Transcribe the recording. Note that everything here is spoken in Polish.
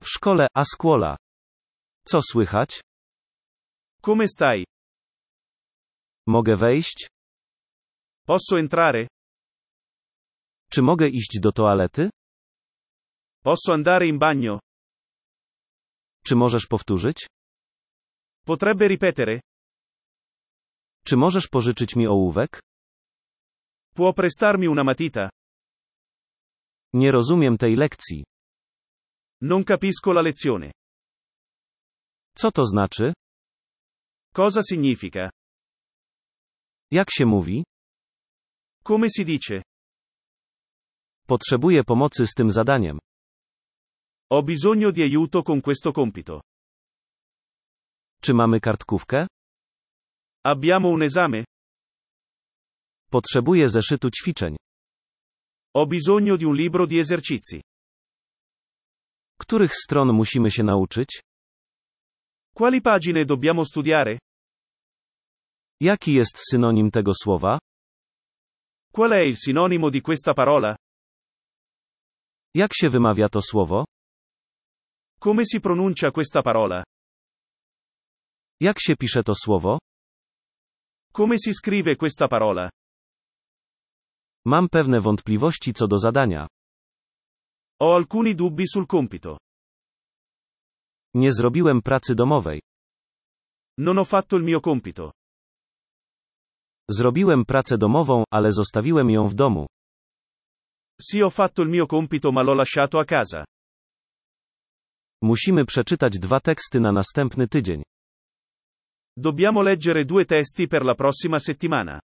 W szkole, a scuola. Co słychać? Come stai? Mogę wejść? Posso entrare? Czy mogę iść do toalety? Posso andare in bagno? Czy możesz powtórzyć? Potrebbe ripetere? Czy możesz pożyczyć mi ołówek? Può prestarmi una matita? Nie rozumiem tej lekcji. Non capisco la lezione. Co to znaczy? Cosa significa? Jak się mówi? Come si dice? Potrzebuję pomocy z tym zadaniem. Ho bisogno di aiuto con questo compito. Czy mamy kartkówkę? Abbiamo un esame? Potrzebuję zeszytu ćwiczeń. Ho bisogno di un libro di esercizi. Których stron musimy się nauczyć? Quali pagine dobbiamo studiare? Jaki jest synonim tego słowa? Qual è il sinonimo di questa parola? Jak się wymawia to słowo? Come si pronuncia questa parola? Jak się pisze to słowo? Come si scrive questa parola? Mam pewne wątpliwości co do zadania. Ho alcuni dubbi sul compito. Nie zrobiłem pracy domowej. Non ho fatto il mio compito. Zrobiłem pracę domową, ale zostawiłem ją w domu. Sì, ho fatto il mio compito ma l'ho lasciato a casa. Musimy przeczytać 2 teksty na następny tydzień. Dobbiamo leggere 2 testi per la prossima settimana.